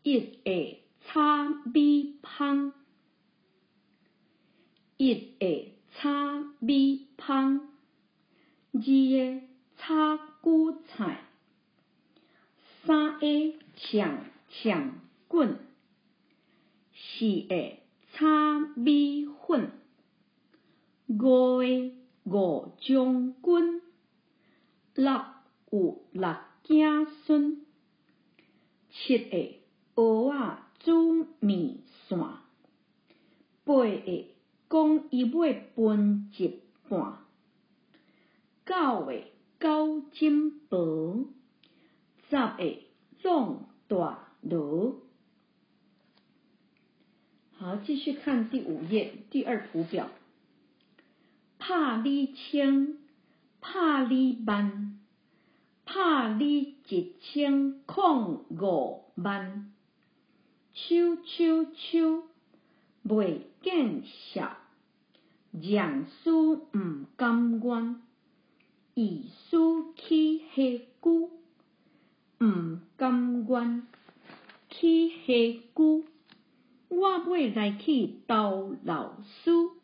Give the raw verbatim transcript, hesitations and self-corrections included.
一个炒米芳，一个炒米芳，二个炒韭菜，三个呛呛滚，四个炒米粉，五个五将军，六有六子孙，七个蚵仔煮面线，八个讲伊要分一半，九个九金婆，十个弄大螺。好，继续看第五页第二图表。拍你千，拍你万，拍你一千空五万。手手手，袂见效，让师毋甘愿，意思去下句，毋甘愿去下句。我要来去投老师，